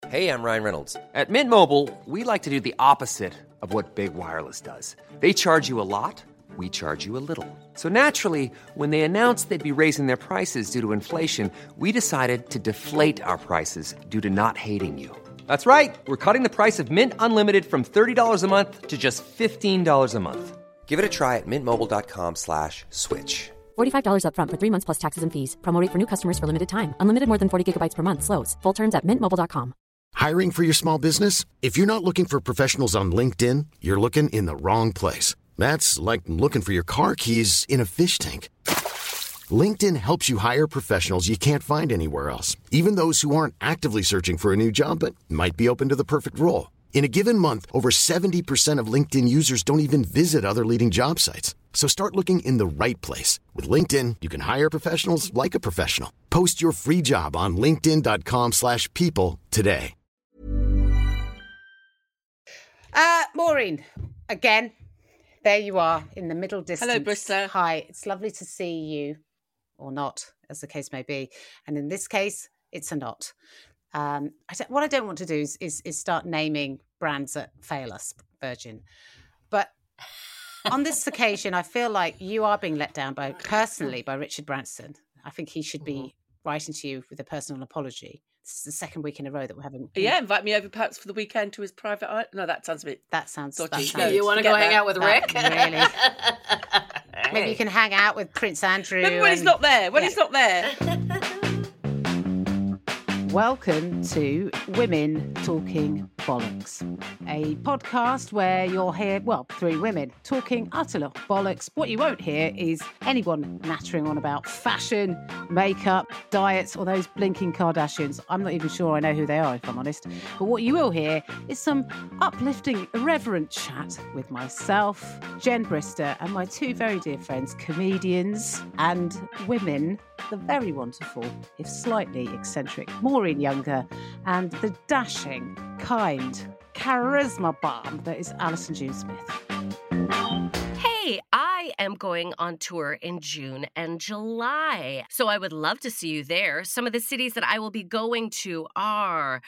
Hey, I'm Ryan Reynolds. At Mint Mobile, we like to do the opposite of what Big Wireless does. They charge you a lot, we charge you a little. So naturally, when they announced they'd be raising their prices due to inflation, we decided to deflate our prices due to not hating you. That's right. We're cutting the price of Mint Unlimited from $30 a month to just $15 a month. Give it a try at mintmobile.com/switch. $45 up front for 3 months plus taxes and fees. Promo rate for new customers for limited time. Unlimited more than 40 gigabytes per month. Slows full terms at mintmobile.com. Hiring for your small business? If you're not looking for professionals on LinkedIn, you're looking in the wrong place. That's like looking for your car keys in a fish tank. LinkedIn helps you hire professionals you can't find anywhere else, even those who aren't actively searching for a new job but might be open to the perfect role. In a given month, over 70% of LinkedIn users don't even visit other leading job sites. So start looking in the right place. With LinkedIn, you can hire professionals like a professional. Post your free job on linkedin.com/people today. Maureen, again, there you are in the middle distance. Hello, Brista. Hi, it's lovely to see you, or not, as the case may be. And in this case, it's a not. What I don't want to do is start naming brands that fail us, Virgin. But on this occasion, I feel like you are being let down personally by Richard Branson. I think he should be writing to you with a personal apology. This is the second week in a row that we're having. Yeah, invite me over perhaps for the weekend to his private island. No, that sounds a bit. That sounds dodgy. No, you want to go hang out with Rick? Really? Maybe you can hang out with Prince Andrew. Maybe when he's not there. When he's not there. Welcome to Women Talking Bollocks, a podcast where you'll hear, three women talking utter bollocks. What you won't hear is anyone nattering on about fashion, makeup, diets, or those blinking Kardashians. I'm not even sure I know who they are, if I'm honest. But what you will hear is some uplifting, irreverent chat with myself, Jen Brister, and my two very dear friends, comedians and women, the very wonderful, if slightly eccentric, Maureen Younger, and the dashing, kind, charisma bomb that is Alison June Smith. Hey, I am going on tour in June and July, so I would love to see you there. Some of the cities that I will be going to are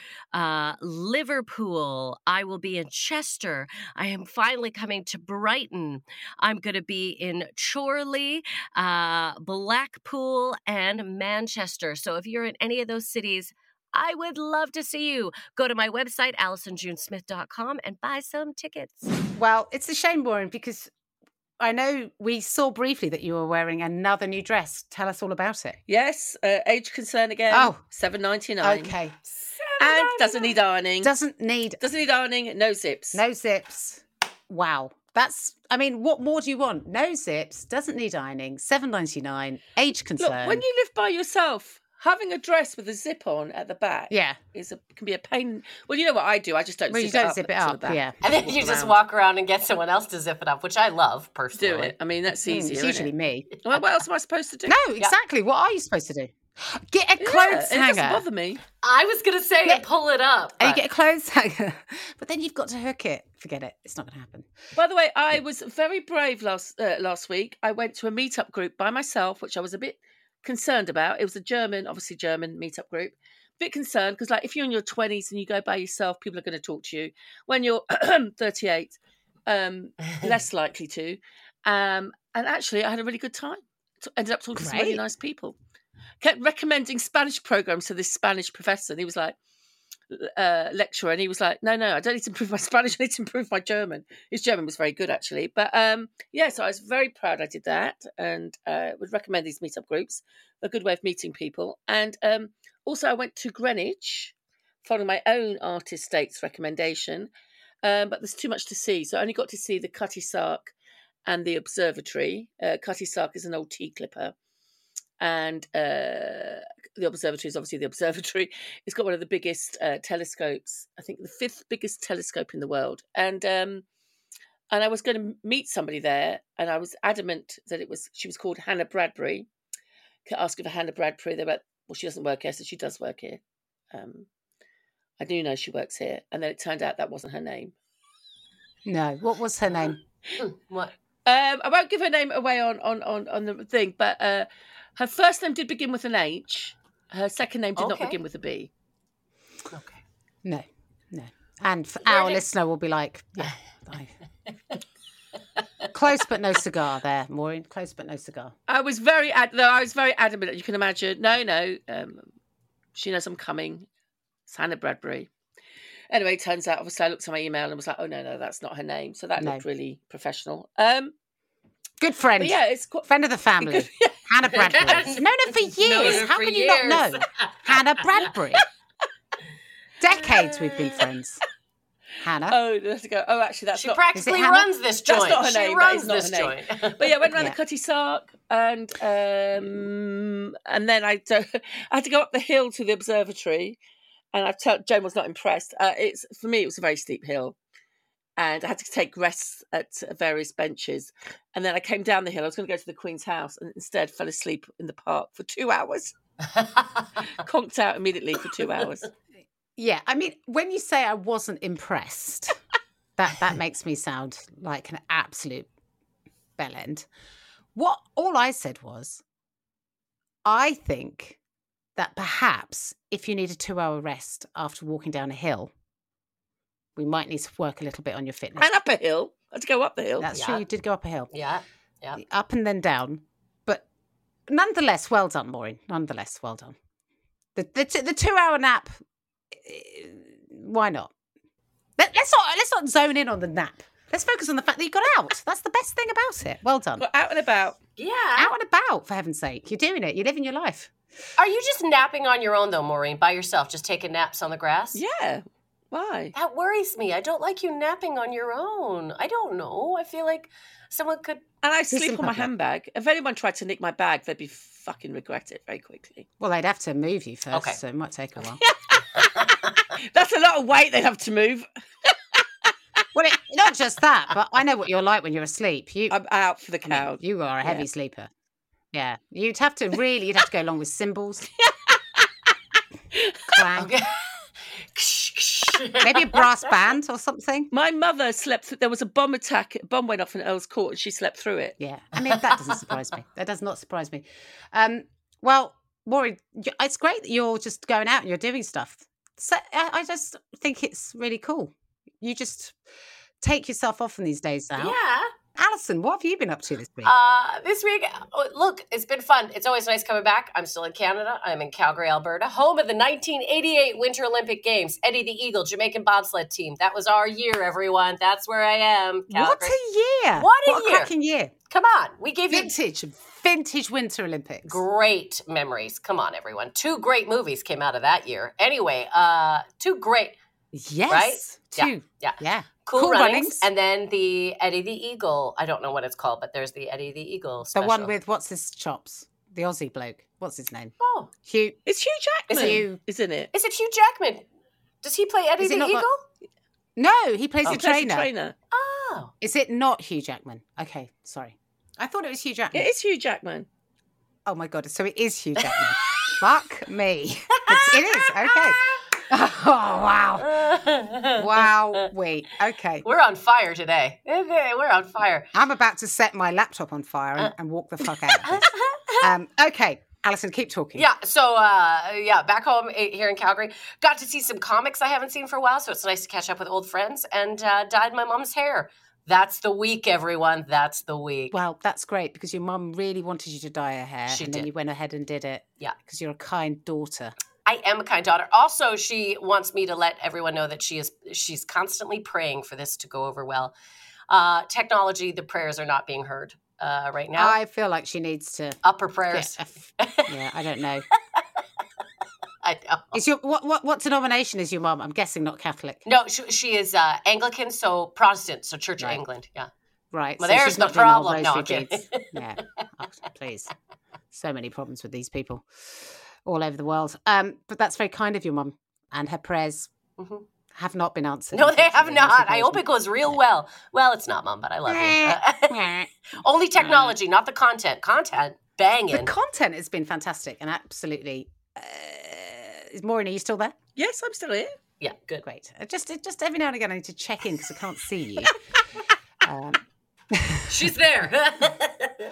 Liverpool. I will be in Chester. I am finally coming to Brighton. I'm going to be in Chorley, Blackpool, and Manchester. So if you're in any of those cities, I would love to see you. Go to my website, AlisonJuneSmith.com, and buy some tickets. Well, it's a shame, Maureen, because I know we saw briefly that you were wearing another new dress. Tell us all about it. Yes, age concern again. Oh. $7.99. Okay. And doesn't need ironing. Doesn't need ironing, no zips. No zips. Wow. What more do you want? No zips, doesn't need ironing, $7.99, age concern. Look, when you live by yourself, having a dress with a zip on at the back can be a pain. Well, you know what I do? I just don't zip it up. Yeah. And then you just walk around and get someone else to zip it up, which I love, personally. Do it. I mean, that's easier, It's usually isn't it? me. Well, what else am I supposed to do? No, exactly. What are you supposed to do? Get a clothes hanger. It doesn't bother me. I was going to say pull it up. And you get a clothes hanger. But then you've got to hook it. Forget it. It's not going to happen. By the way, I was very brave last week. I went to a meetup group by myself, which I was a bit concerned about. It was a German meetup group. Bit concerned because, like, if you're in your 20s and you go by yourself, people are going to talk to you. When you're 38, less likely to. And actually, I had a really good time. Ended up talking to some really nice people. Kept recommending Spanish programs to this Spanish professor. And he was like, lecturer, and he was like, no, I don't need to improve my Spanish, I need to improve my German. His German was very good, actually. But so I was very proud I did that, and would recommend these meetup groups. A good way of meeting people. And also I went to Greenwich, following my own artist state's recommendation, but there's too much to see. So I only got to see the Cutty Sark and the observatory. Cutty Sark is an old tea clipper. And the observatory is obviously the observatory. It's got one of the biggest telescopes, I think the 5th biggest telescope in the world. And I was going to meet somebody there, and I was adamant that she was called Hannah Bradbury. Asking for Hannah Bradbury, they went, well, she doesn't work here, so she does work here. I do know she works here, and then it turned out that wasn't her name. No, what was her name? What? I won't give her name away on the thing, but her first name did begin with an H. Her second name did not begin with a B. Okay. No. And our listener will be like, yeah, close but no cigar there, Maureen. Close but no cigar. I was very adamant. You can imagine. No. She knows I'm coming. It's Hannah Bradbury. Anyway, it turns out, obviously, I looked at my email and was like, oh, no, that's not her name. So that looked really professional. Good friend. Yeah, it's friend of the family. Hannah Bradbury. Known her for years. How can you not know Hannah Bradbury? Decades we've been friends. Hannah. Oh, let's go. Oh, actually, that's she not... practically runs this joint. That's not her name. She runs this joint. But yeah, I went around the Cutty Sark and then I had to go up the hill to the observatory, and Joan was not impressed. For me, it was a very steep hill, and I had to take rests at various benches. And then I came down the hill. I was going to go to the Queen's house, and instead fell asleep in the park for 2 hours. Conked out immediately for 2 hours. Yeah, I mean, when you say I wasn't impressed, that makes me sound like an absolute bellend. All I said was, I think that perhaps if you need a 2-hour rest after walking down a hill, we might need to work a little bit on your fitness. And up a hill. I had to go up the hill. That's true, you did go up a hill. Yeah. Up and then down. But nonetheless, well done, Maureen. Nonetheless, well done. The 2-hour nap, why not? Let's not zone in on the nap. Let's focus on the fact that you got out. That's the best thing about it. Well done. Got out and about. Yeah. Out and about, for heaven's sake. You're doing it. You're living your life. Are you just napping on your own, though, Maureen, by yourself, just taking naps on the grass? Yeah. Why? That worries me. I don't like you napping on your own. I don't know. I feel like someone could... And I sleep on my handbag. If anyone tried to nick my bag, they'd be fucking regret it very quickly. Well, they'd have to move you first, so it might take a while. That's a lot of weight they'd have to move. Well, not just that, but I know what you're like when you're asleep. I'm out for the count. You are a heavy sleeper. Yeah. You'd have to go along with cymbals. Clang. Okay. Maybe a brass band or something. My mother slept there was a bomb attack. A bomb went off in Earl's Court and she slept through it. Yeah. I mean, that doesn't surprise me. That does not surprise me. Well, Maureen, it's great that you're just going out and you're doing stuff. So I just think it's really cool. You just take yourself off on these days now. Yeah. Alison, what have you been up to this week? This week, look, it's been fun. It's always nice coming back. I'm still in Canada. I'm in Calgary, Alberta, home of the 1988 Winter Olympic Games. Eddie the Eagle, Jamaican bobsled team. That was our year, everyone. That's where I am. Calgary. What a year. What a year. Cracking year. Come on. We gave Vintage Winter Olympics. Great memories. Come on, everyone. 2 great movies came out of that year. Anyway, 2 great. Yes. Right? 2. Yeah. Cool Runnings. And then the Eddie the Eagle. I don't know what it's called, but there's the Eddie the Eagle special. The one with, what's his chops? The Aussie bloke. What's his name? Oh. Hugh. It's Hugh Jackman, isn't it? Is it Hugh Jackman? Does he play Eddie the Eagle? No, he plays the trainer. trainer. Oh. Is it not Hugh Jackman? Okay, sorry. I thought it was Hugh Jackman. It is Hugh Jackman. Oh my God, so it is Hugh Jackman. Fuck me. It is, okay. Oh, wow. Wow, wait, okay. We're on fire today. We're on fire. I'm about to set my laptop on fire and walk the fuck out of this. Okay, Alison, keep talking. Yeah, so, back home here in Calgary. Got to see some comics I haven't seen for a while, so it's nice to catch up with old friends, and dyed my mom's hair. That's the week, everyone. That's the week. Well, that's great, because your mum really wanted you to dye her hair, She and did. then you went ahead and did it. Yeah. Because you're a kind daughter. I am a kind daughter. Also, she wants me to let everyone know that she's constantly praying for this to go over well. Technology, the prayers are not being heard right now. I feel like she needs to Up her prayers. Yeah, I don't know. I know. Is your what denomination is your mum? I'm guessing not Catholic. No, she is Anglican, so Protestant, so Church of England. Yeah. Right. Well, so there's she's the not doing the whole problem. No, I'm rosary kidding. beads. Yeah. Oh, please. So many problems with these people all over the world. But that's very kind of your mum. And her prayers have not been answered. No, they have unfortunately, not. I hope unfortunately. it goes real well. Well, it's not, Mum, but I love you. Only technology, not the content. Content, banging. The content has been fantastic and absolutely. Maureen, are you still there? Yes, I'm still here. Yeah, good. Great. Just every now and again, I need to check in because I can't see you. She's there.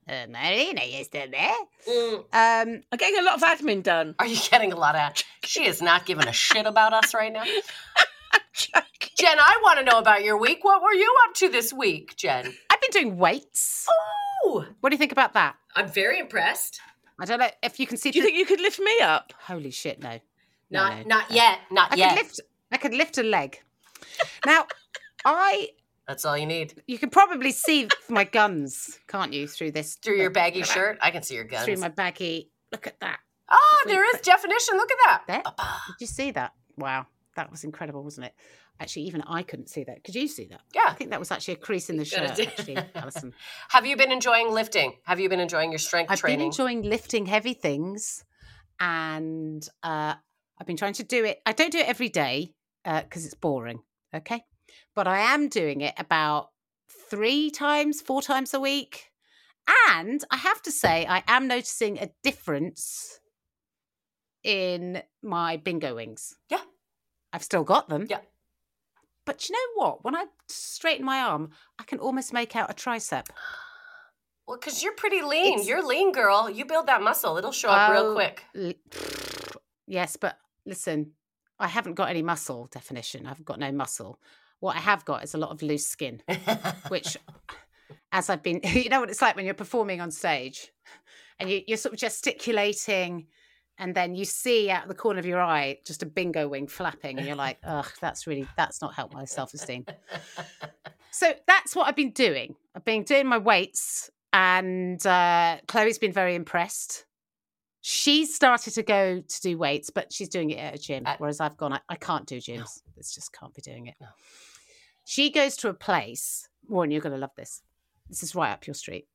Maureen, are you still there? I'm getting a lot of admin done. Are you getting a lot of... She is not giving a shit about us right now. Jen, I want to know about your week. What were you up to this week, Jen? I've been doing weights. Oh! What do you think about that? I'm very impressed. I don't know if you can see... Do you think you could lift me up? Holy shit, no. Not No. yet. Not yet. I could lift a leg. Now, That's all you need. you can probably see my guns, can't you, through this? Through your baggy shirt, I can see your guns. Through my baggy. Look at that. Oh, there is definition. Look at that. There. Did you see that? Wow. That was incredible, wasn't it? Actually, even I couldn't see that. Could you see that? Yeah. I think that was actually a crease in the shirt, actually, Alison. Have you been enjoying lifting? Have you been enjoying your strength training? I've been enjoying lifting heavy things, and I've been trying to do it. I don't do it every day because it's boring, okay? But I am doing it about 4 times a week. And I have to say, I am noticing a difference in my bingo wings. Yeah. I've still got them. Yeah. But you know what? When I straighten my arm, I can almost make out a tricep. Well, because you're pretty lean. You're lean, girl. You build that muscle. It'll show up real quick. Yes, but listen, I haven't got any muscle definition. I've got no muscle. What I have got is a lot of loose skin, which, as I've been, you know what it's like when you're performing on stage and you're sort of gesticulating and then you see out of the corner of your eye just a bingo wing flapping and you're like, ugh, that's not helped my self-esteem. So that's what I've been doing. I've been doing my weights and Chloe's been very impressed. She's started to go to do weights, but she's doing it at a gym, whereas I've gone, I can't do gyms. No. It's just can't be doing it. No. She goes to a place, Warren, you're going to love this. This is right up your street.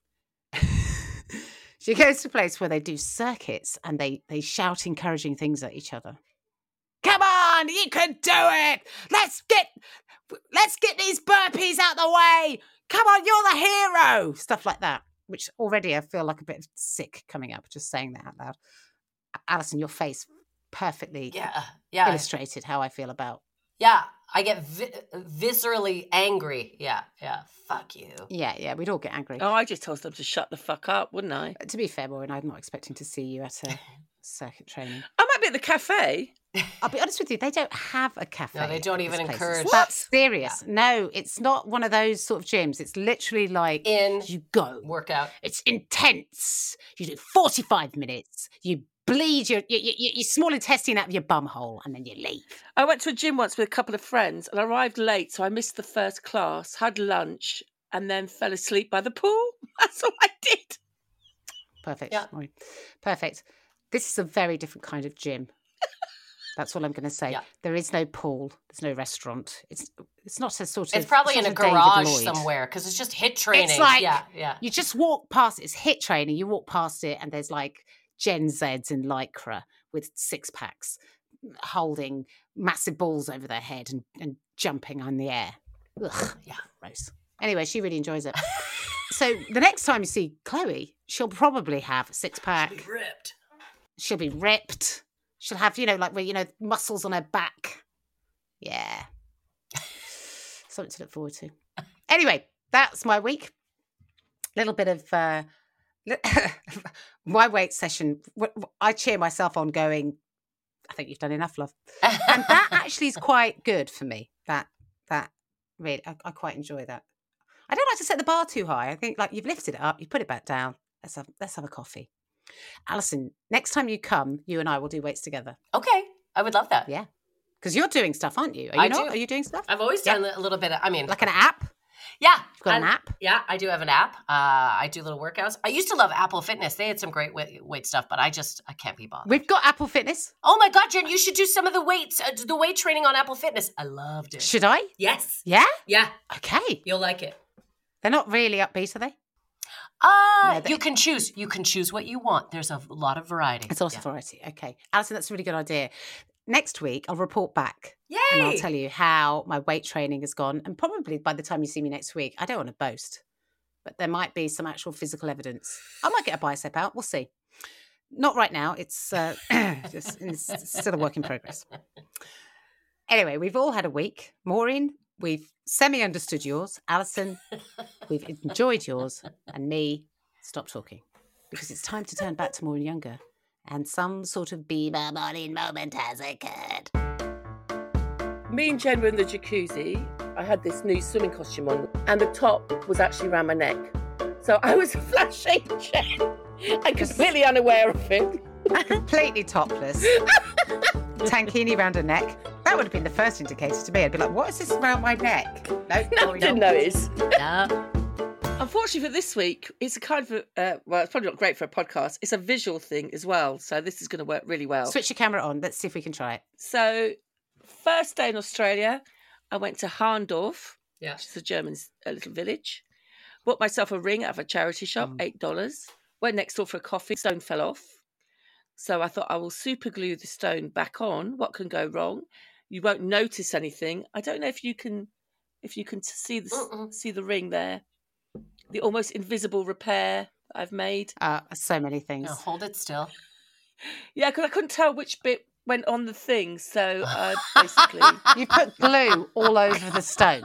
She goes to a place where they do circuits and they shout encouraging things at each other. Come on, you can do it. Let's get these burpees out the way. Come on, you're the hero. Stuff like that, which already I feel like a bit sick coming up, just saying that out loud. Alison, your face perfectly illustrated how I feel about. Yeah, I get viscerally angry. Yeah, fuck you. Yeah, we'd all get angry. Oh, I just told them to shut the fuck up, wouldn't I? To be fair, Maureen, I'm not expecting to see you at a circuit training. I might be at the cafe. I'll be honest with you, they don't have a cafe. No, they don't even encourage. That's serious. Yeah. No, it's not one of those sort of gyms. It's literally like you go. Workout. It's intense. You do 45 minutes. You bleed your small intestine out of your bum hole and then you leave. I went to a gym once with a couple of friends and arrived late, so I missed the first class, had lunch, and then fell asleep by the pool. That's all I did. Perfect. Yeah. Perfect. This is a very different kind of gym. That's all I'm going to say. Yeah. There is no pool. There's no restaurant. It's not a sort of... It's probably in a garage somewhere because it's just HIIT training. It's like, yeah. You just walk past it. It's HIIT training. You walk past it and there's like Gen Zs in Lycra with 6-packs holding massive balls over their head and jumping on the air. Ugh, yeah, gross. Anyway, she really enjoys it. So the next time you see Chloe, she'll probably have a 6-pack. She'll be ripped. She'll have, muscles on her back. Yeah. Something to look forward to. Anyway, that's my week. A little bit of my weight session. I cheer myself on going, I think you've done enough, love. And that actually is quite good for me. That really, I quite enjoy that. I don't like to set the bar too high. I think like you've lifted it up, you put it back down. Let's have a coffee. Alison, next time you come, you and I will do weights together. Okay. I would love that. Yeah. Because you're doing stuff, aren't you? Are you not? Do. Are you doing stuff? I've always done a little bit of, like an app? Yeah. You've got an app? Yeah, I do have an app. I do little workouts. I used to love Apple Fitness. They had some great weight stuff, but I can't be bothered. We've got Apple Fitness. Oh my God, Jen, you should do some of the weights, the weight training on Apple Fitness. I loved it. Should I? Yes. Yeah? Yeah. Okay. You'll like it. They're not really upbeat, are they? You can choose. You can choose what you want. There's a lot of variety. It's also variety. Okay. Alison, that's a really good idea. Next week, I'll report back. Yay! And I'll tell you how my weight training has gone. And probably by the time you see me next week, I don't want to boast, but there might be some actual physical evidence. I might get a bicep out. We'll see. Not right now. It's it's still a work in progress. Anyway, we've all had a week. Maureen, we've semi-understood yours. Alison, we've enjoyed yours. And me, stop talking. Because it's time to turn back to Maureen Younger. And some sort of Bieber Maureen moment has occurred. Me and Jen were in the jacuzzi. I had this new swimming costume on, and the top was actually around my neck. So I was flashing Jen and completely unaware of it. Completely topless. Tankini round her neck. That would have been the first indicator to me. I'd be like, what is this around my neck? No, I didn't notice. Yeah. Unfortunately for this week, it's a kind of, well, it's probably not great for a podcast. It's a visual thing as well. So this is going to work really well. Switch your camera on. Let's see if we can try it. So first day in Australia, I went to Harndorf, Yeah. which is a German little village. Bought myself a ring out of a charity shop, $8. Went next door for a coffee. Stone fell off. So I thought I will super glue the stone back on. What can go wrong? You won't notice anything. I don't know if you can see the ring there. The almost invisible repair that I've made. So many things. No, hold it still. Yeah, because I couldn't tell which bit went on the thing. So basically... You put glue all over the stone.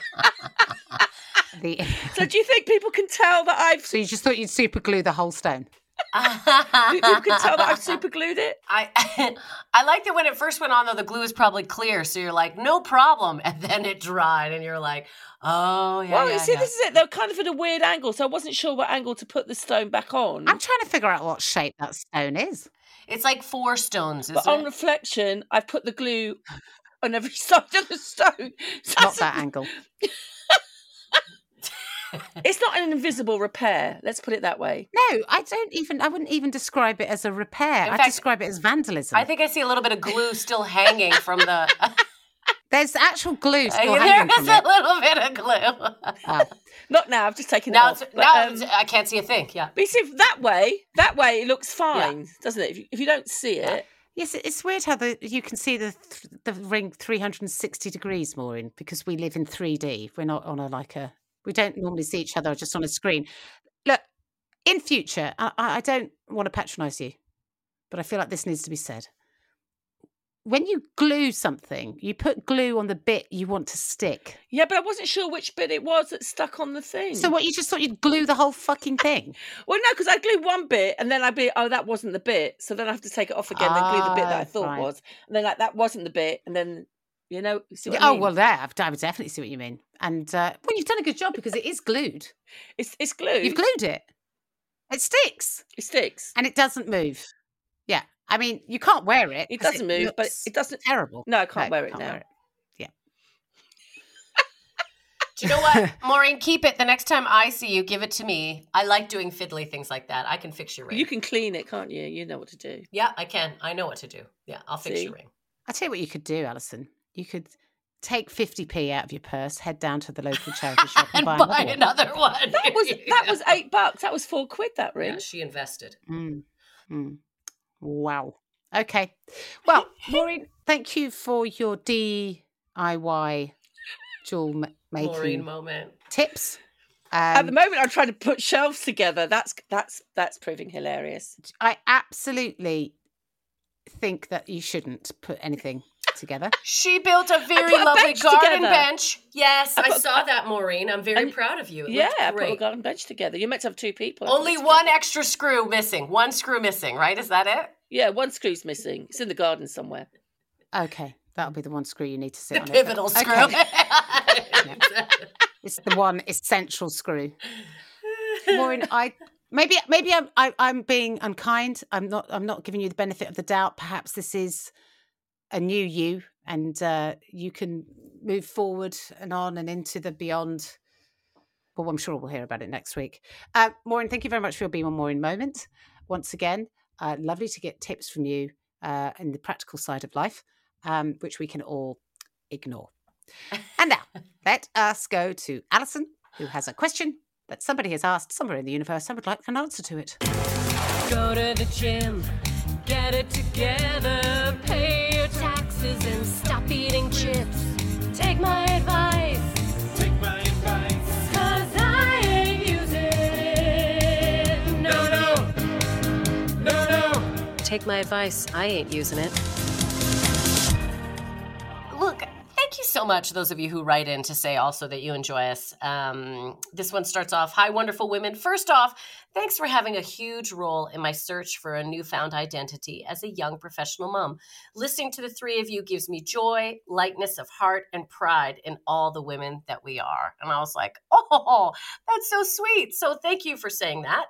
So do you think people can tell that I've... So you just thought you'd super glue the whole stone? People can tell that I've super glued it? I like that when it first went on, though, the glue is probably clear. So you're like, no problem. And then it dried and you're like, oh, yeah. Well, yeah, you see, yeah. this is it. They're kind of at a weird angle. So I wasn't sure what angle to put the stone back on. I'm trying to figure out what shape that stone is. It's like 4 stones, isn't But on it? reflection, I've put the glue on every side of the stone. So Not that angle. It's not an invisible repair. Let's put it that way. No, I wouldn't even describe it as a repair. I'd fact, describe it as vandalism. I think I see a little bit of glue still hanging from the... There's actual glue still there hanging is from a it. little bit of glue. Oh. Not now. I've just taken it Now, off. I can't see a thing, yeah. But you see, that way it looks fine, doesn't it? If you don't see it... Yes, it's weird how you can see the ring 360 degrees, Maureen, because we live in 3D. We're not on we don't normally see each other just on a screen. Look, in future, I don't want to patronise you, but I feel like this needs to be said. When you glue something, you put glue on the bit you want to stick. Yeah, but I wasn't sure which bit it was that stuck on the thing. So what, you just thought you'd glue the whole fucking thing? Well, no, because I glue one bit and then I'd be, oh, that wasn't the bit. So then I have to take it off again, then glue the bit that I thought was. And then that wasn't the bit. And then, you see what I mean? Well, there, I would definitely see what you mean. And you've done a good job because it is glued. It's glued. You've glued it. It sticks. It sticks. And it doesn't move. Yeah. I mean, you can't wear it. It doesn't move, but it doesn't... Terrible. No, I can't wear it now. Wear it. Yeah. Do you know what, Maureen? Keep it. The next time I see you, give it to me. I like doing fiddly things like that. I can fix your ring. You can clean it, can't you? You know what to do. Yeah, I can. I know what to do. Yeah, I'll fix your ring. I'll tell you what you could do, Alison. You could take 50p out of your purse, head down to the local charity shop and buy another one. That was $8. That was £4, that ring. Yeah, she invested. Wow. Okay. Well, Maureen, thank you for your DIY jewel making Maureen moment tips. At the moment, I'm trying to put shelves together. That's proving hilarious. I absolutely think that you shouldn't put anything together. She built a very lovely garden bench. Yes, I saw that, Maureen. I'm very proud of you. I put a garden bench together. You're meant to have 2 people. Only one extra screw missing. One screw missing, right? Is that it? Yeah, one screw's missing. It's in the garden somewhere. Okay, that'll be the one screw you need to sit on. Pivotal screw. Okay. It's the one essential screw. Maureen, maybe I'm being unkind. I'm not giving you the benefit of the doubt. Perhaps this is a new you, and you can move forward and on and into the beyond. Well, I'm sure we'll hear about it next week. Maureen, thank you very much for your Be More Maureen moment. Once again, lovely to get tips from you in the practical side of life, which we can all ignore. And now, let us go to Alison, who has a question that somebody has asked somewhere in the universe and would like an answer to it. Go to the gym, get it together, pay your taxes and stop eating chips. Take my advice. Take my advice. 'Cause I ain't using it. No. Take my advice. I ain't using it. Look, thank you you so much, those of you who write in to say also that you enjoy us. This one starts off, hi, wonderful women. First off, thanks for having a huge role in my search for a newfound identity as a young professional mom. Listening to the three of you gives me joy, lightness of heart, and pride in all the women that we are. And I was like, oh, that's so sweet. So thank you for saying that.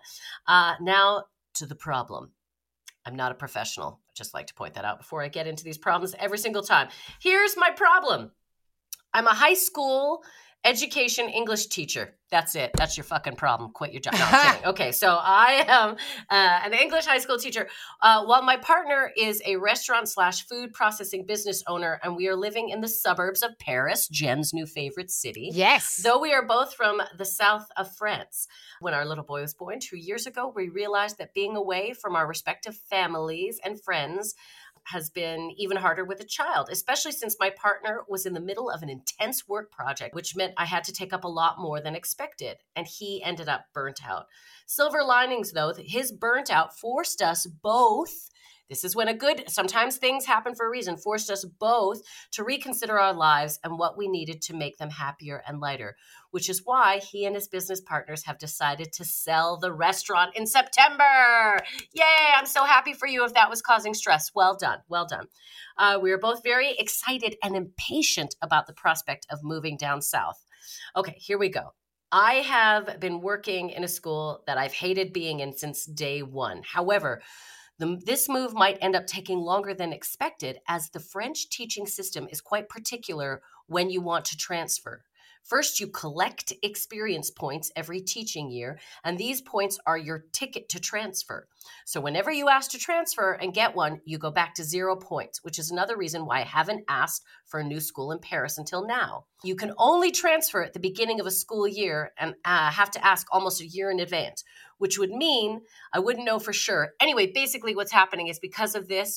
Now to the problem. I'm not a professional. I just like to point that out before I get into these problems every single time. Here's my problem. I'm a high school education English teacher. That's it. That's your fucking problem. Quit your job. No, I'm kidding. Okay, so I am an English high school teacher, while my partner is a restaurant/food processing business owner, and we are living in the suburbs of Paris, Jen's new favorite city. Yes. Though we are both from the south of France. When our little boy was born 2 years ago, we realized that being away from our respective families and friends has been even harder with a child, especially since my partner was in the middle of an intense work project, which meant I had to take up a lot more than expected, and he ended up burnt out. Silver linings, though, his burnt out forced us both, this is when sometimes things happen for a reason, forced us both to reconsider our lives and what we needed to make them happier and lighter, which is why he and his business partners have decided to sell the restaurant in September. Yay, I'm so happy for you if that was causing stress. Well done, well done. We are both very excited and impatient about the prospect of moving down south. Okay, here we go. I have been working in a school that I've hated being in since day one. However, this move might end up taking longer than expected, as the French teaching system is quite particular when you want to transfer. First, you collect experience points every teaching year, and these points are your ticket to transfer. So whenever you ask to transfer and get one, you go back to 0 points, which is another reason why I haven't asked for a new school in Paris until now. You can only transfer at the beginning of a school year and have to ask almost a year in advance, which would mean I wouldn't know for sure. Anyway, basically what's happening is because of this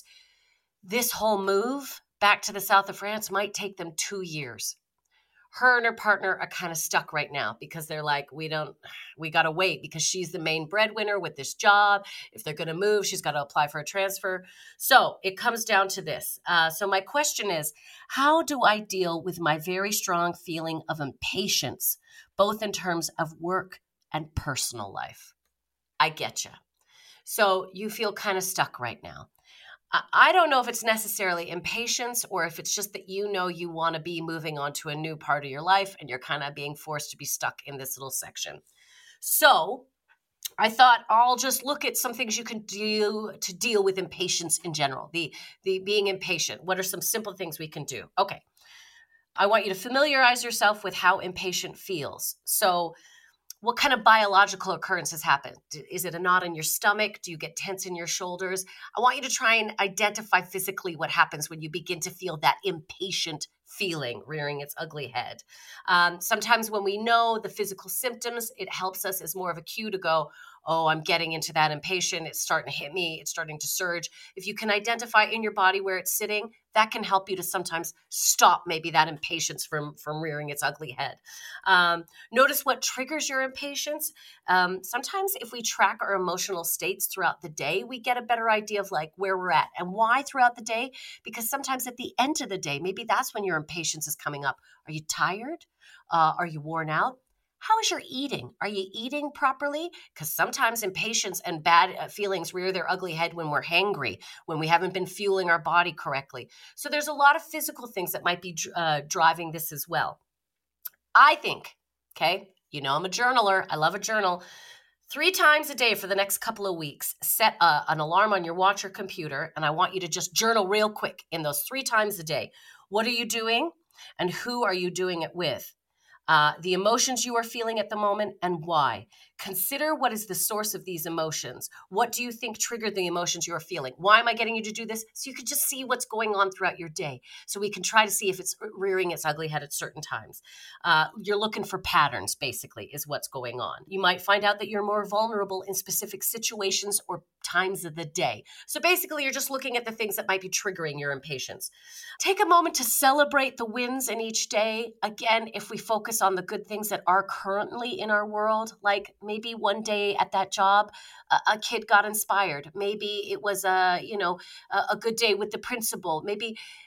whole move back to the south of France might take them 2 years. Her and her partner are kind of stuck right now because they're like, we got to wait because she's the main breadwinner with this job. If they're going to move, she's got to apply for a transfer. So it comes down to this. So my question is, how do I deal with my very strong feeling of impatience, both in terms of work and personal life? I get you. So you feel kind of stuck right now. I don't know if it's necessarily impatience or if it's just that you know you want to be moving on to a new part of your life and you're kind of being forced to be stuck in this little section. So I thought I'll just look at some things you can do to deal with impatience in general, the being impatient. What are some simple things we can do? Okay. I want you to familiarize yourself with how impatient feels. So what kind of biological occurrences happen? Is it a knot in your stomach? Do you get tense in your shoulders? I want you to try and identify physically what happens when you begin to feel that impatient feeling rearing its ugly head. Sometimes when we know the physical symptoms, it helps us as more of a cue to go, oh, I'm getting into that impatient. It's starting to hit me. It's starting to surge. If you can identify in your body where it's sitting, that can help you to sometimes stop maybe that impatience from rearing its ugly head. Notice what triggers your impatience. Sometimes if we track our emotional states throughout the day, we get a better idea of like where we're at and why throughout the day. Because sometimes at the end of the day, maybe that's when your impatience is coming up. Are you tired? Are you worn out? How is your eating? Are you eating properly? Because sometimes impatience and bad feelings rear their ugly head when we're hangry, when we haven't been fueling our body correctly. So there's a lot of physical things that might be driving this as well. I think, okay, you know I'm a journaler. I love a journal. 3 times a day for the next couple of weeks, set an alarm on your watch or computer, and I want you to just journal real quick in those 3 times a day. What are you doing, and who are you doing it with? The emotions you are feeling at the moment and why. Consider what is the source of these emotions. What do you think triggered the emotions you are feeling? Why am I getting you to do this? So you can just see what's going on throughout your day. So we can try to see if it's rearing its ugly head at certain times. You're looking for patterns, basically, is what's going on. You might find out that you're more vulnerable in specific situations or times of the day. So basically, you're just looking at the things that might be triggering your impatience. Take a moment to celebrate the wins in each day. Again, if we focus on the good things that are currently in our world, like maybe one day at that job, a kid got inspired. Maybe it was a good day with the principal. Maybe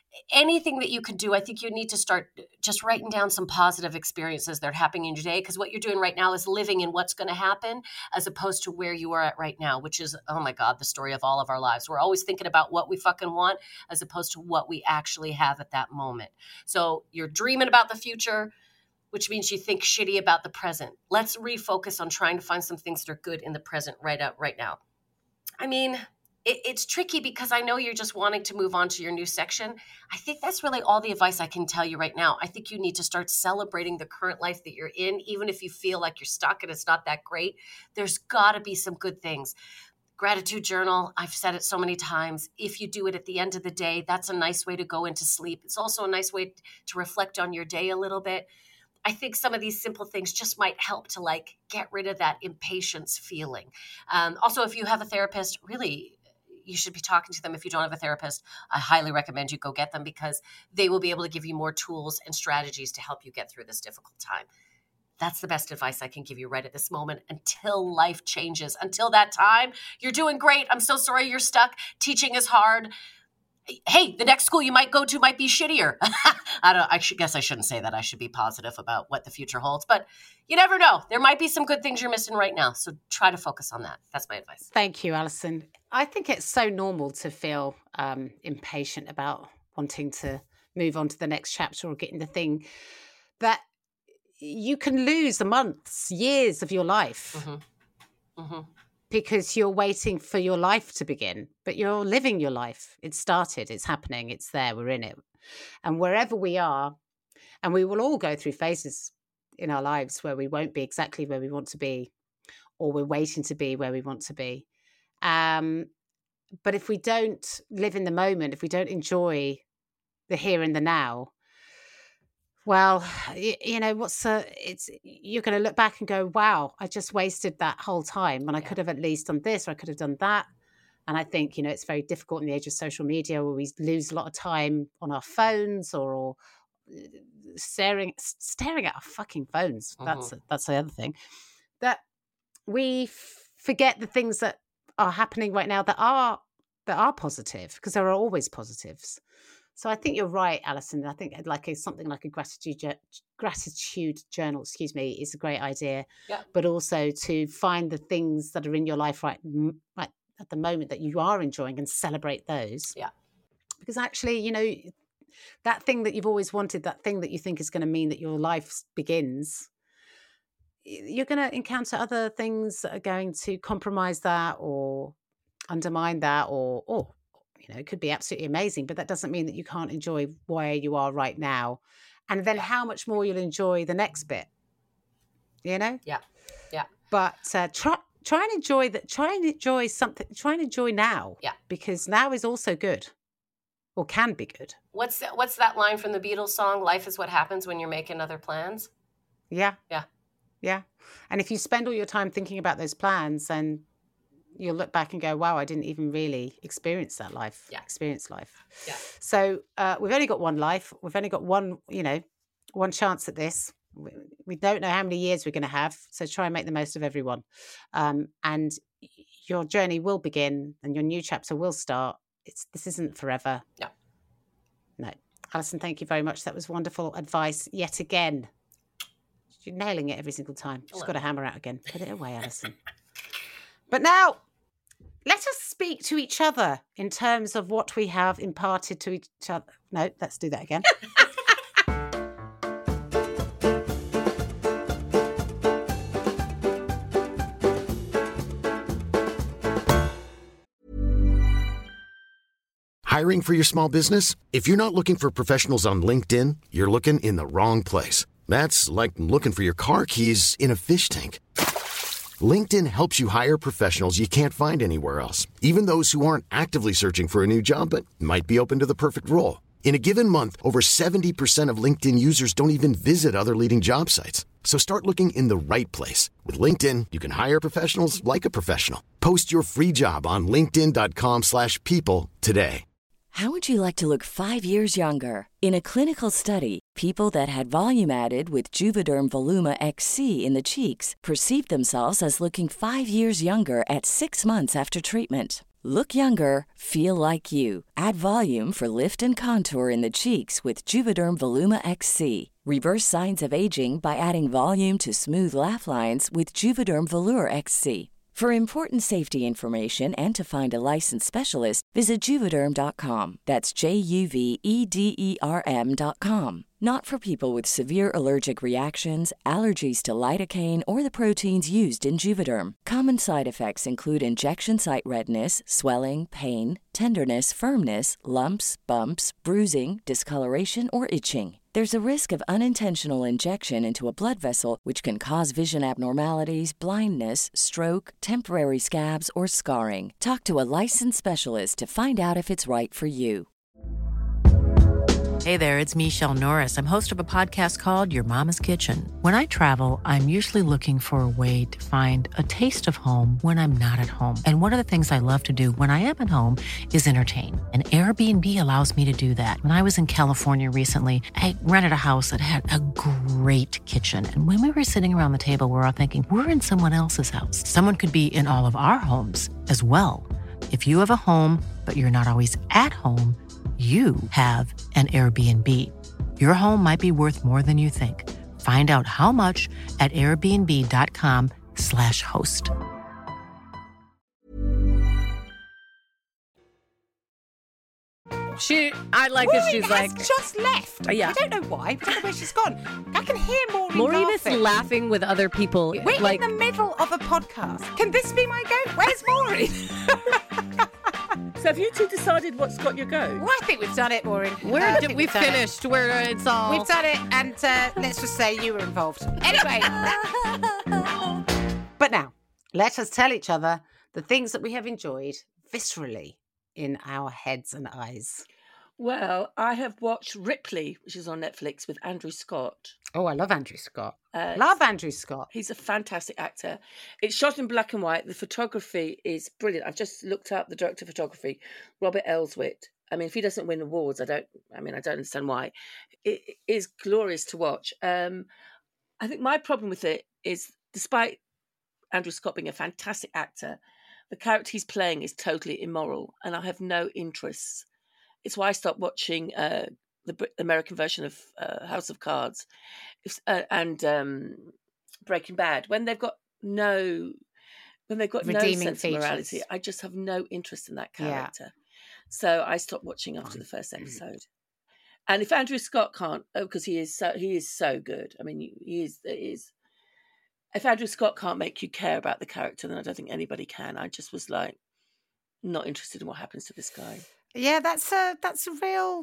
anything that you can do, I think you need to start just writing down some positive experiences that are happening in your day, because what you're doing right now is living in what's going to happen as opposed to where you are at right now, which is, oh my God, the story of all of our lives. We're always thinking about what we fucking want as opposed to what we actually have at that moment. So you're dreaming about the future, which means you think shitty about the present. Let's refocus on trying to find some things that are good in the present right now. I mean, it's tricky because I know you're just wanting to move on to your new section. I think that's really all the advice I can tell you right now. I think you need to start celebrating the current life that you're in, even if you feel like you're stuck and it's not that great. There's got to be some good things. Gratitude journal, I've said it so many times. If you do it at the end of the day, that's a nice way to go into sleep. It's also a nice way to reflect on your day a little bit. I think some of these simple things just might help to like get rid of that impatience feeling. Also, if you have a therapist, really, you should be talking to them. If you don't have a therapist, I highly recommend you go get them, because they will be able to give you more tools and strategies to help you get through this difficult time. That's the best advice I can give you right at this moment until life changes. Until that time, you're doing great. I'm so sorry you're stuck. Teaching is hard. Hey, the next school you might go to might be shittier. I guess I shouldn't say that. I should be positive about what the future holds, but you never know. There might be some good things you're missing right now. So try to focus on that. That's my advice. Thank you, Alison. I think it's so normal to feel impatient about wanting to move on to the next chapter or getting the thing that you can lose the months, years of your life. Mm-hmm. Mm-hmm. Because you're waiting for your life to begin, but you're living your life. It's started, it's happening, it's there, we're in it. And wherever we are, and we will all go through phases in our lives where we won't be exactly where we want to be, or we're waiting to be where we want to be. But if we don't live in the moment, if we don't enjoy the here and the now, well, you know, you're going to look back and go, wow, I just wasted that whole time, and I could have at least done this, or I could have done that. And I think, you know, it's very difficult in the age of social media where we lose a lot of time on our phones or staring at our fucking phones. Mm-hmm. That's the other thing, that we forget the things that are happening right now that are positive, because there are always positives. So I think you're right, Alison. I think something like a gratitude journal, is a great idea. Yeah. But also to find the things that are in your life right at the moment that you are enjoying and celebrate those. Yeah. Because actually, you know, that thing that you've always wanted, that thing that you think is going to mean that your life begins, you're going to encounter other things that are going to compromise that or undermine that, or you know, it could be absolutely amazing, but that doesn't mean that you can't enjoy where you are right now. And then how much more you'll enjoy the next bit, you know? Yeah. Yeah. But try and enjoy that. Try and enjoy something. Try and enjoy now. Yeah. Because now is also good, or can be good. What's that line from the Beatles song? Life is what happens when you're making other plans. Yeah. Yeah. Yeah. And if you spend all your time thinking about those plans, then you'll look back and go, wow, I didn't even really experience that life. Yeah. Experience life. Yeah. So we've only got one life. We've only got one chance at this. We don't know how many years we're going to have. So try and make the most of everyone. And your journey will begin and your new chapter will start. This isn't forever. No. Alison, thank you very much. That was wonderful advice yet again. You're nailing it every single time. Just got to hammer out again. Put it away, Alison. But now, let us speak to each other in terms of what we have imparted to each other. No, let's do that again. Hiring for your small business? If you're not looking for professionals on LinkedIn, you're looking in the wrong place. That's like looking for your car keys in a fish tank. LinkedIn helps you hire professionals you can't find anywhere else, even those who aren't actively searching for a new job but might be open to the perfect role. In a given month, over 70% of LinkedIn users don't even visit other leading job sites. So start looking in the right place. With LinkedIn, you can hire professionals like a professional. Post your free job on linkedin.com/people today. How would you like to look 5 years younger? In a clinical study, people that had volume added with Juvederm Voluma XC in the cheeks perceived themselves as looking 5 years younger at 6 months after treatment. Look younger, feel like you. Add volume for lift and contour in the cheeks with Juvederm Voluma XC. Reverse signs of aging by adding volume to smooth laugh lines with Juvederm Volure XC. For important safety information and to find a licensed specialist, visit Juvederm.com. That's JUVEDERM.com. Not for people with severe allergic reactions, allergies to lidocaine, or the proteins used in Juvederm. Common side effects include injection site redness, swelling, pain, tenderness, firmness, lumps, bumps, bruising, discoloration, or itching. There's a risk of unintentional injection into a blood vessel, which can cause vision abnormalities, blindness, stroke, temporary scabs, or scarring. Talk to a licensed specialist to find out if it's right for you. Hey there, it's Michelle Norris. I'm host of a podcast called Your Mama's Kitchen. When I travel, I'm usually looking for a way to find a taste of home when I'm not at home. And one of the things I love to do when I am at home is entertain. And Airbnb allows me to do that. When I was in California recently, I rented a house that had a great kitchen. And when we were sitting around the table, we were all thinking, we're in someone else's house. Someone could be in all of our homes as well. If you have a home, but you're not always at home, you have an Airbnb. Your home might be worth more than you think. Find out how much at airbnb.com/host. I like Maureen that she's like... has just left. Yeah. I don't know why. I don't know where she's gone. I can hear Maureen is laughing. laughing with other people. We're like, in the middle of a podcast. Can this be my go? Where's Maureen? So have you two decided what's got your go? Well, I think we've done it, Maureen. we've finished. It's all... We've done it, and let's just say you were involved. Anyway. But now, let us tell each other the things that we have enjoyed viscerally in our heads and eyes. Well, I have watched Ripley, which is on Netflix with Andrew Scott. Oh, I love Andrew Scott. Love Andrew Scott. He's a fantastic actor. It's shot in black and white. The photography is brilliant. I've just looked up the director of photography, Robert Elswit. I mean, if he doesn't win awards, I don't understand why. It is glorious to watch. I think my problem with it is, despite Andrew Scott being a fantastic actor, the character he's playing is totally immoral, and I have no interest. It's why I stopped watching the American version of House of Cards and Breaking Bad when they've got no Redeeming sense of morality. features. I just have no interest in that character. Yeah. So I stopped watching after the first episode. And if Andrew Scott can't, because he is so good. I mean, he is. If Andrew Scott can't make you care about the character, then I don't think anybody can. I just was like not interested in what happens to this guy. Yeah, that's a real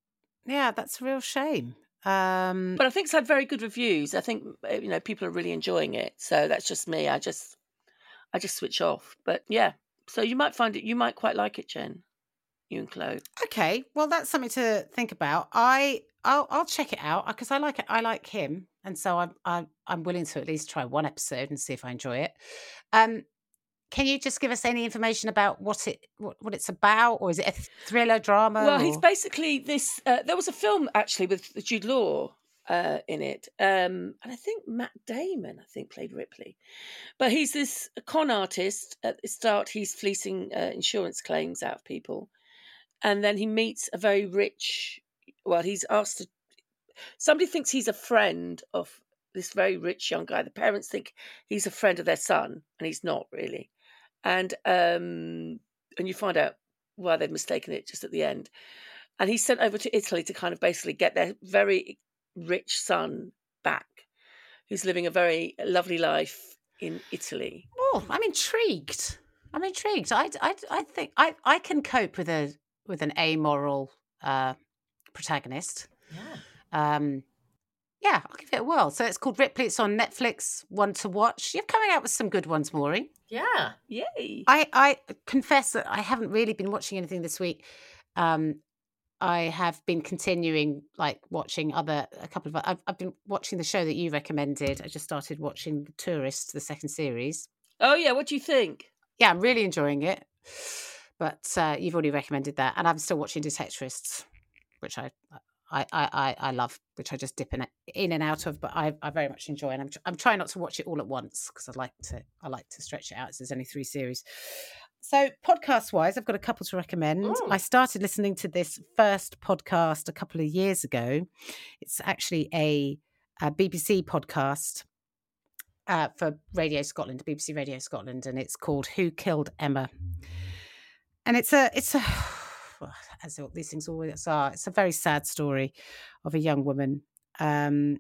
shame. But I think it's had very good reviews. I think people are really enjoying it. So that's just me. I just switch off. But yeah, so you might find it. You might quite like it, Jen. You and Chloe. Okay, well that's something to think about. I'll check it out because I like it. I like him, and so I'm willing to at least try one episode and see if I enjoy it. Can you just give us any information about what it's about, or is it a thriller drama? Well, he's basically this. There was a film actually with Jude Law in it, and I think Matt Damon played Ripley. But he's this con artist. At the start, he's fleecing insurance claims out of people, and then he meets a very rich. Well, he's asked to. Somebody thinks he's a friend of this very rich young guy. The parents think he's a friend of their son, and he's not really. And you find out why they'd mistaken it just at the end. And he's sent over to Italy to kind of basically get their very rich son back, who's living a very lovely life in Italy. Oh, I'm intrigued. I think I can cope with an amoral protagonist. Yeah. Yeah, I'll give it a whirl. So it's called Ripley. It's on Netflix. One to watch. You're coming out with some good ones, Maureen. Yeah. Yay. I confess that I haven't really been watching anything this week. I have been continuing watching a couple of. I've been watching the show that you recommended. I just started watching The Tourist, the second series. Oh yeah, what do you think? Yeah, I'm really enjoying it. But you've already recommended that, and I'm still watching Detectorists, which I love, which I just dip in and out of, but I very much enjoy, and I'm trying not to watch it all at once because I like to stretch it out. So there's only 3 series. So podcast-wise, I've got a couple to recommend. I started listening to this first podcast a couple of years ago. It's actually a BBC podcast for Radio Scotland, BBC Radio Scotland, and it's called Who Killed Emma? And it's a well, as these things always are, it's a very sad story of a young woman. And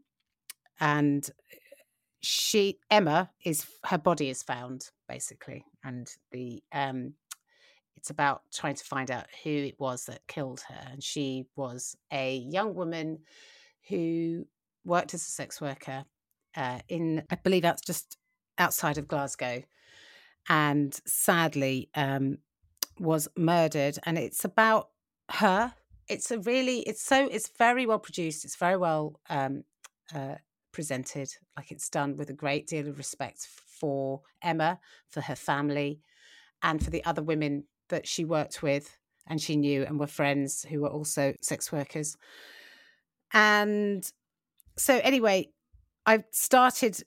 her body is found, basically, and it's about trying to find out who it was that killed her. And she was a young woman who worked as a sex worker in, I believe that's just outside of Glasgow, and sadly was murdered. And it's about her. It's very well produced. It's very well presented. Like, it's done with a great deal of respect for Emma, for her family, and for the other women that she worked with and she knew and were friends who were also sex workers. And so anyway, I started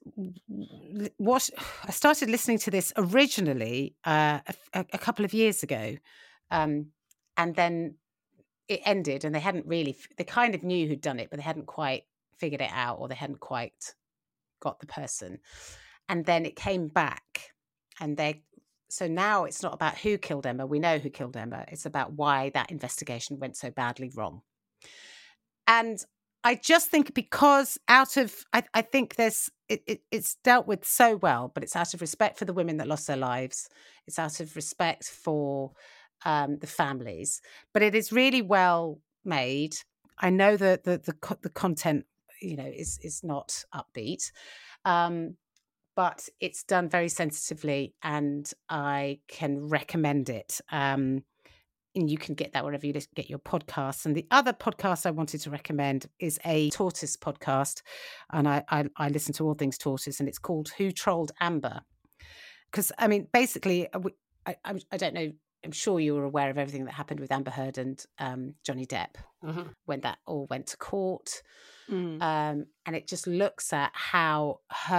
listening to this originally a couple of years ago, and then it ended, and they kind of knew who'd done it, but they hadn't quite figured it out, or they hadn't quite got the person. And then it came back, so now it's not about who killed Emma. We know who killed Emma. It's about why that investigation went so badly wrong. And I just think because I think it's dealt with so well, but it's out of respect for the women that lost their lives. It's out of respect for the families, but it is really well made. I know that the content, is not upbeat, but it's done very sensitively, and I can recommend it. And you can get that wherever you get your podcasts. And the other podcast I wanted to recommend is a tortoise podcast, and I listen to all things tortoise, and it's called Who Trolled Amber? Because, I mean, basically, I don't know, I'm sure you were aware of everything that happened with Amber Heard and Johnny Depp when that all went to court. And it just looks at how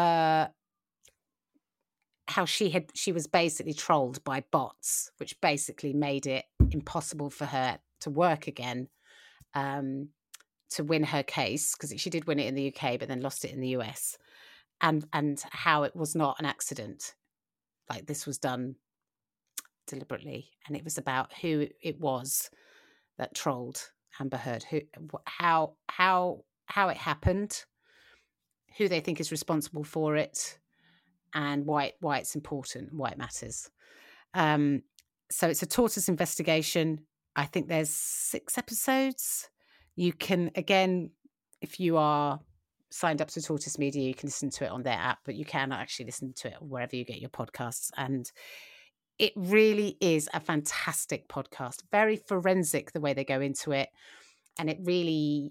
she was basically trolled by bots, which basically made it impossible for her to work again, to win her case, because she did win it in the UK but then lost it in the US, and how it was not an accident. Like, this was done deliberately, and it was about who it was that trolled Amber Heard, how it happened, who they think is responsible for it, and why it's important, why it matters. So it's a tortoise investigation. I think there's 6 episodes. You can, again, if you are signed up to Tortoise Media, you can listen to it on their app, but you can actually listen to it wherever you get your podcasts. And it really is a fantastic podcast, very forensic the way they go into it. And it really,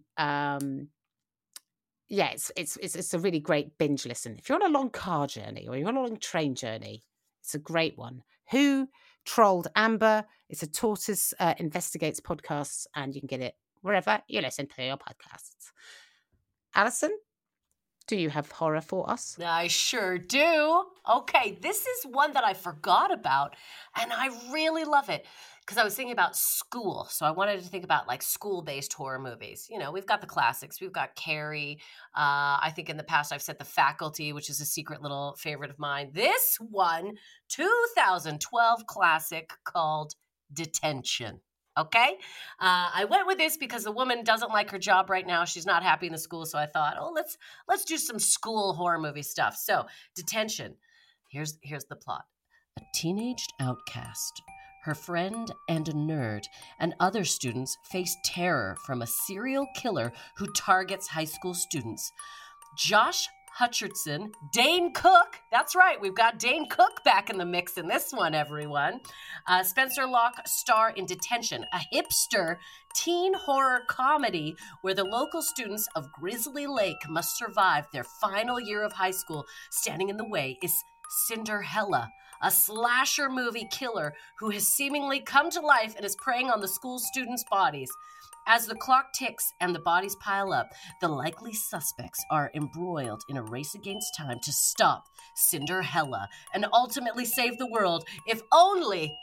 it's a really great binge listen. If you're on a long car journey or you're on a long train journey, it's a great one. Who Trolled Amber? It's a Tortoise Investigates podcast, and you can get it wherever you listen to your podcasts. Alison, do you have horror for us? I sure do. Okay, this is one that I forgot about, and I really love it because I was thinking about school. So I wanted to think about like school-based horror movies. We've got the classics. We've got Carrie. I think in the past I've said The Faculty, which is a secret little favorite of mine. This one, 2012 classic called Detention. Okay. I went with this because the woman doesn't like her job right now. She's not happy in the school. So I thought, let's do some school horror movie stuff. So Detention. Here's the plot. A teenaged outcast, her friend and a nerd, and other students face terror from a serial killer who targets high school students. Josh Hutcherson, Dane Cook. That's right, we've got Dane Cook back in the mix in this one, everyone. Spencer Locke star in Detention, a hipster teen horror comedy where the local students of Grizzly Lake must survive their final year of high school. Standing in the way is Cinderella, a slasher movie killer who has seemingly come to life and is preying on the school students' bodies. As the clock ticks and the bodies pile up, the likely suspects are embroiled in a race against time to stop Cinderella and ultimately save the world, if only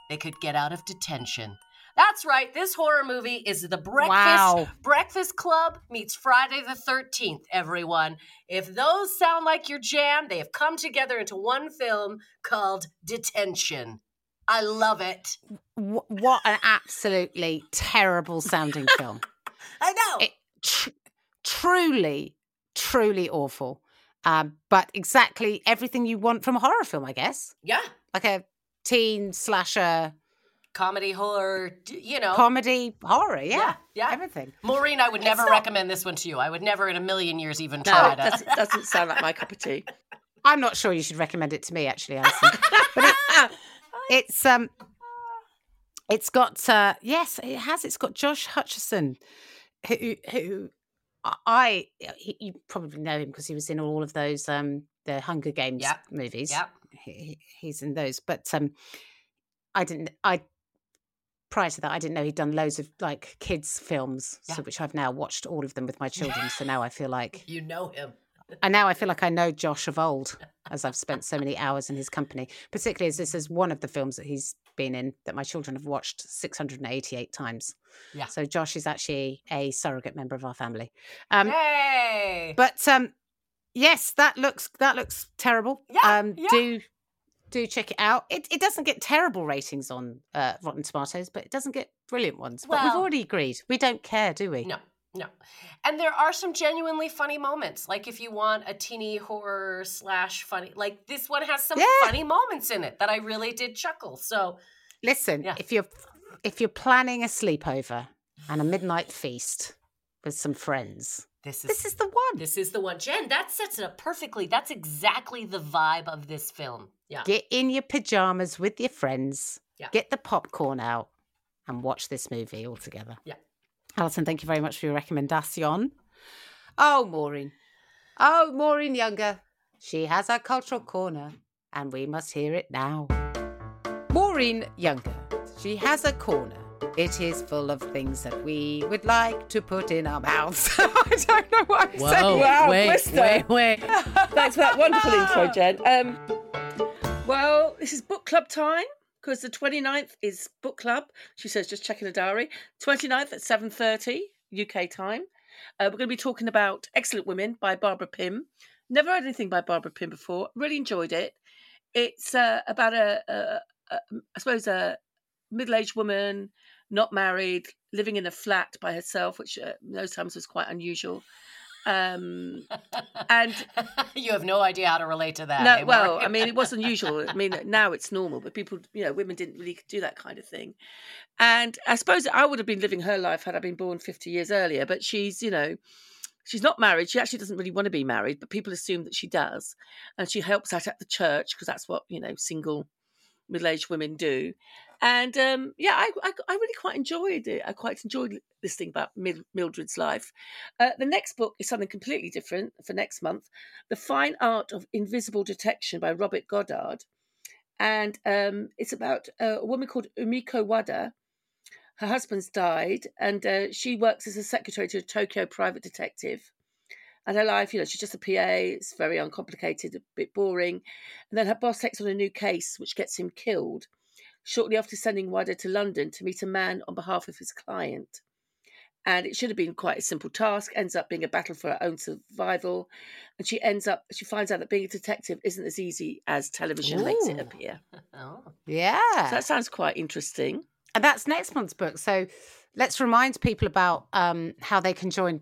they could get out of detention. That's right. This horror movie is the Wow. Breakfast Club meets Friday the 13th, everyone. If those sound like your jam, they have come together into one film called Detention. I love it. What an absolutely terrible sounding film. I know. Truly, truly awful. But exactly everything you want from a horror film, I guess. Yeah. Like a teen slasher. Comedy, horror, Comedy, horror, yeah. Everything. Maureen, I would never recommend this one to you. I would never in a million years even try No, it. doesn't sound like my cup of tea. I'm not sure you should recommend it to me, actually, Alison. But it's got, yes, it has. It's got Josh Hutcherson, who you probably know him because he was in all of those, the Hunger Games movies. Yep. He's in those. But prior to that, I didn't know he'd done loads of like kids films, which I've now watched all of them with my children. So now I feel like you know him. And now I feel like I know Josh of old, as I've spent so many hours in his company, particularly as this is one of the films that he's been in that my children have watched 688 times. Yeah. So Josh is actually a surrogate member of our family. Yay! But yes, that looks terrible. Yeah, Do check it out. It doesn't get terrible ratings on Rotten Tomatoes, but it doesn't get brilliant ones. But we've already agreed. We don't care, do we? No. And there are some genuinely funny moments. Like if you want a teeny horror / funny, like this one has some funny moments in it that I really did chuckle. So listen, if you're planning a sleepover and a midnight feast with some friends, this is the one. This is the one. Jen, that sets it up perfectly. That's exactly the vibe of this film. Yeah. Get in your pajamas with your friends. Yeah. Get the popcorn out and watch this movie all together. Yeah. Alison, thank you very much for your recommendation. Oh, Maureen Younger. She has a cultural corner and we must hear it now. Maureen Younger. She has a corner. It is full of things that we would like to put in our mouths. I don't know what I'm saying. Wow, wait. Thanks for that wonderful intro, Jen. Well, this is book club time because the 29th is book club. She says, just checking the diary. 29th at 7:30 UK time. We're going to be talking about Excellent Women by Barbara Pym. Never heard anything by Barbara Pym before. Really enjoyed it. It's about I suppose a middle-aged woman, not married, living in a flat by herself, which those times was quite unusual. And you have no idea how to relate to that. No, well, I mean, it was unusual. I mean, now it's normal, but people, women didn't really do that kind of thing. And I suppose I would have been living her life had I been born 50 years earlier. But she's, she's not married. She actually doesn't really want to be married, but people assume that she does. And she helps out at the church because that's what, single middle-aged women do. And I really quite enjoyed it. I quite enjoyed listening about Mildred's life. The next book is something completely different for next month. The Fine Art of Invisible Detection by Robert Goddard. And it's about a woman called Umiko Wada. Her husband's died and she works as a secretary to a Tokyo private detective. And her life, she's just a PA. It's very uncomplicated, a bit boring. And then her boss takes on a new case, which gets him killed, shortly after sending Wada to London to meet a man on behalf of his client. And it should have been quite a simple task, ends up being a battle for her own survival. And she finds out that being a detective isn't as easy as television makes it appear. Oh. Yeah. So that sounds quite interesting. And that's next month's book. So let's remind people about how they can join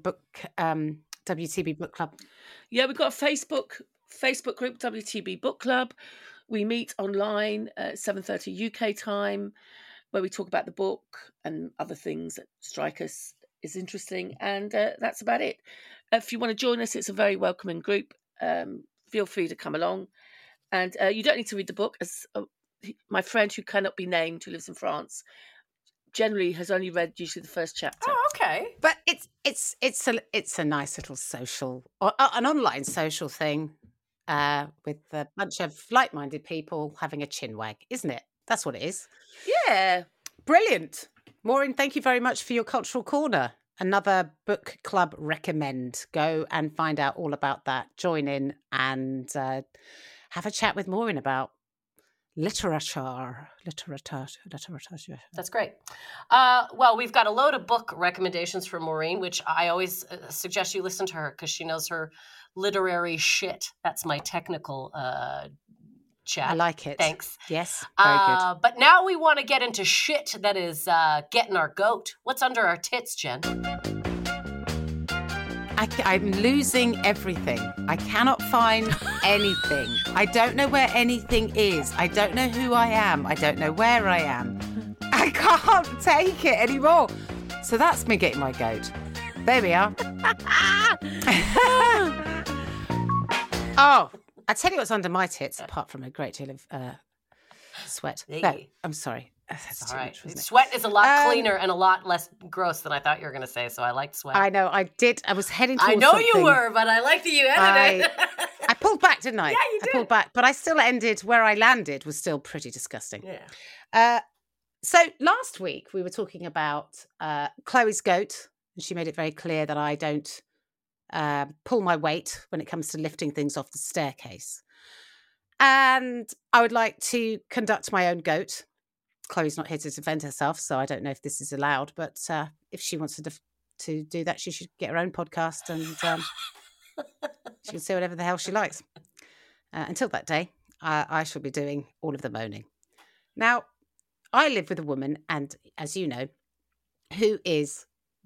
WTB Book Club. Yeah, we've got a Facebook group, WTB Book Club. We meet online at 7:30 UK time, where we talk about the book and other things that strike us as interesting. And that's about it. If you want to join us, it's a very welcoming group. Feel free to come along. And you don't need to read the book. As my friend who cannot be named, who lives in France, generally has only read usually the first chapter. Oh, okay. But it's a nice little social, an online social thing with a bunch of like-minded people having a chinwag, isn't it? That's what it is. Yeah. Brilliant. Maureen, thank you very much for your cultural corner. Another book club recommend. Go and find out all about that. Join in and have a chat with Maureen about literature. That's great. Well, we've got a load of book recommendations from Maureen, which I always suggest you listen to her because she knows her literary shit. That's my technical chat. I like it. Thanks. Yes, very good. But now we want to get into shit that is getting our goat. What's under our tits, Jen? I'm losing everything. I cannot find anything. I don't know where anything is. I don't know who I am. I don't know where I am. I can't take it anymore. So that's me getting my goat. There we are. Oh, I tell you what's under my tits, apart from a great deal of sweat. No, I'm sorry. That's too much, wasn't it? Sweat is a lot cleaner and a lot less gross than I thought you were going to say, so I liked sweat. I know, I did. I was heading towards I know something. you were, but I like that you ended it. I pulled back, didn't I? Yeah, you did. I pulled back, but I still ended where I landed was still pretty disgusting. Yeah. So last week we were talking about Chloe's goat, and she made it very clear that I don't pull my weight when it comes to lifting things off the staircase. And I would like to conduct my own goat. Chloe's not here to defend herself, so I don't know if this is allowed. But if she wants to do that, she should get her own podcast and she can say whatever the hell she likes. Until that day, I shall be doing all of the moaning. Now, I live with a woman, and as you know, who is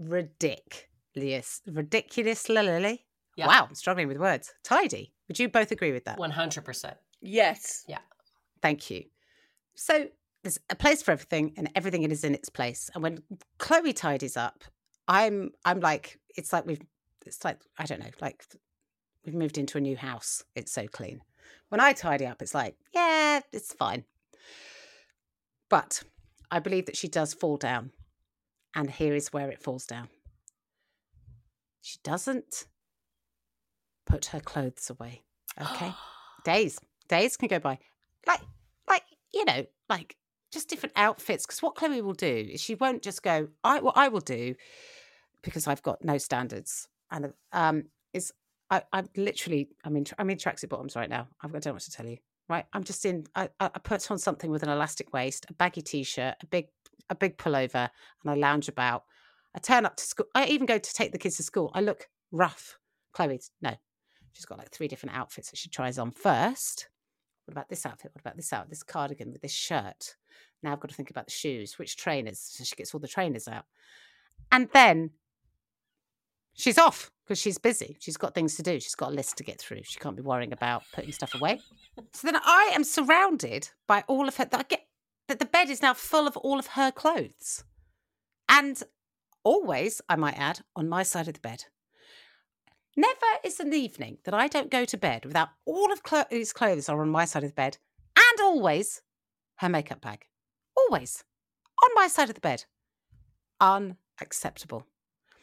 ridiculously. Yeah. Wow, I'm struggling with words. Tidy. Would you both agree with that? 100%. Yes. Yeah. Thank you. So there's a place for everything, and everything is in its place. And when Chloe tidies up, I'm like, it's like I don't know, like we've moved into a new house. It's so clean. When I tidy up, it's like, yeah, it's fine. But I believe that she does fall down, and here is where it falls down. She doesn't put her clothes away. Okay, days can go by, like you know, like just different outfits. Because what Chloe will do is she won't just go. What I will do, because I've got no standards, and is I'm in tracksuit bottoms right now. I don't know what to tell you. Right, I'm just in. I put on something with an elastic waist, a baggy t-shirt, a big pullover, and I lounge about. I turn up to school. I even go to take the kids to school. I look rough. Chloe's no. She's got like 3 different outfits that she tries on first. What about this outfit? What about this outfit? This cardigan with this shirt. Now I've got to think about the shoes. Which trainers? So she gets all the trainers out. And then she's off because she's busy. She's got things to do. She's got a list to get through. She can't be worrying about putting stuff away. So then I am surrounded by all of her. That the bed is now full of all of her clothes. And always, I might add, on my side of the bed. Never is an evening that I don't go to bed without all of Chloe's clothes are on my side of the bed, and always her makeup bag. Always on my side of the bed. Unacceptable.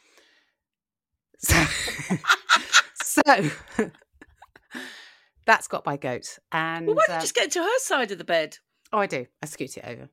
So that's got my goat. And Well, why don't you just get to her side of the bed? Oh, I do. I scoot it over.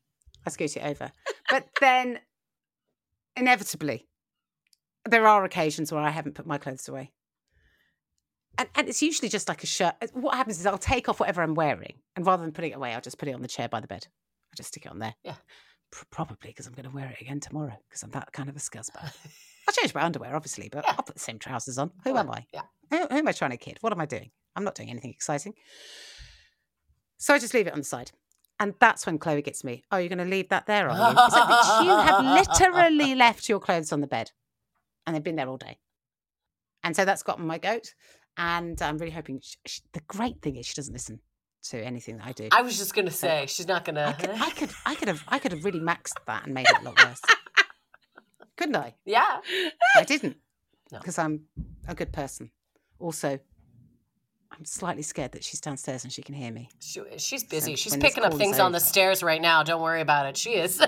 But then, inevitably, there are occasions where I haven't put my clothes away. And it's usually just like a shirt. What happens is I'll take off whatever I'm wearing, and rather than putting it away, I'll just put it on the chair by the bed. I'll just stick it on there. Yeah. Probably because I'm going to wear it again tomorrow, because I'm that kind of a scuzzbag. I'll change my underwear, obviously, but I'll put the same trousers on. Who am I? Yeah. Who am I trying to kid? What am I doing? I'm not doing anything exciting. So I just leave it on the side. And that's when Chloe gets me. Oh, you're going to leave that there, are you? It's like, but you have literally left your clothes on the bed. And they've been there all day. And so that's gotten my goat. And I'm really hoping... the great thing is she doesn't listen to anything that I do. I was just going to say, she's not going to... I could have really maxed that and made it a lot worse. Couldn't I? Yeah. I didn't. No. Because I'm a good person. Also, I'm slightly scared that she's downstairs and she can hear me. She's busy. So she's when this picking up call things is on the over- stairs right now. Don't worry about it. She is.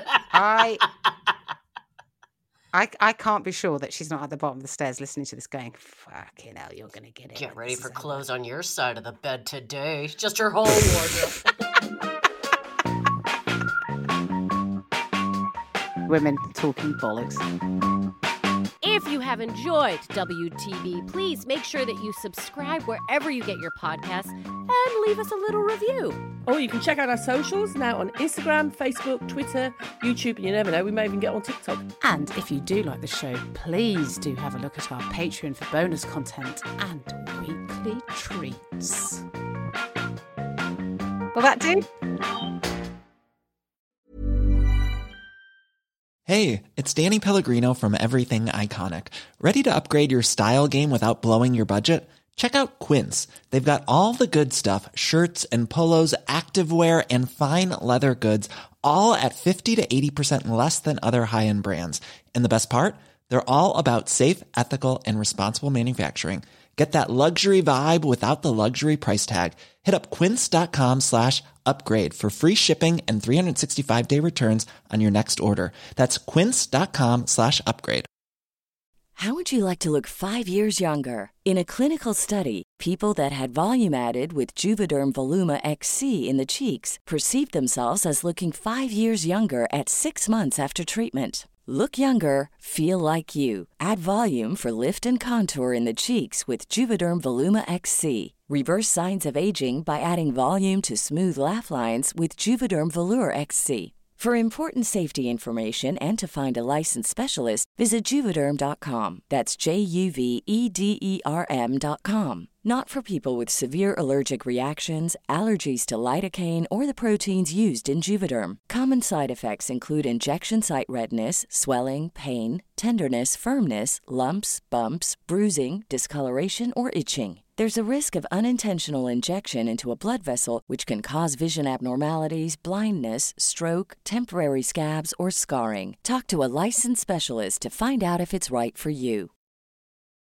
I can't be sure that she's not at the bottom of the stairs listening to this going, fucking hell, you're going to get it. Get when ready this for is over." clothes on your side of the bed today. Just her whole wardrobe. Women talking bollocks. If you have enjoyed WTB, please make sure that you subscribe wherever you get your podcasts and leave us a little review. Or you can check out our socials now on Instagram, Facebook, Twitter, YouTube, and you never know, we may even get on TikTok. And if you do like the show, please do have a look at our Patreon for bonus content and weekly treats. Will that do? Hey, it's Danny Pellegrino from Everything Iconic. Ready to upgrade your style game without blowing your budget? Check out Quince. They've got all the good stuff, shirts and polos, activewear, and fine leather goods, all at 50 to 80% less than other high-end brands. And the best part? They're all about safe, ethical, and responsible manufacturing. Get that luxury vibe without the luxury price tag. Hit up quince.com/upgrade for free shipping and 365-day returns on your next order. That's quince.com/upgrade. How would you like to look 5 years younger? In a clinical study, people that had volume added with Juvederm Voluma XC in the cheeks perceived themselves as looking 5 years younger at 6 months after treatment. Look younger, feel like you. Add volume for lift and contour in the cheeks with Juvederm Voluma XC. Reverse signs of aging by adding volume to smooth laugh lines with Juvederm Volure XC. For important safety information and to find a licensed specialist, visit Juvederm.com. That's JUVEDERM.com. Not for people with severe allergic reactions, allergies to lidocaine, or the proteins used in Juvederm. Common side effects include injection site redness, swelling, pain, tenderness, firmness, lumps, bumps, bruising, discoloration, or itching. There's a risk of unintentional injection into a blood vessel, which can cause vision abnormalities, blindness, stroke, temporary scabs, or scarring. Talk to a licensed specialist to find out if it's right for you.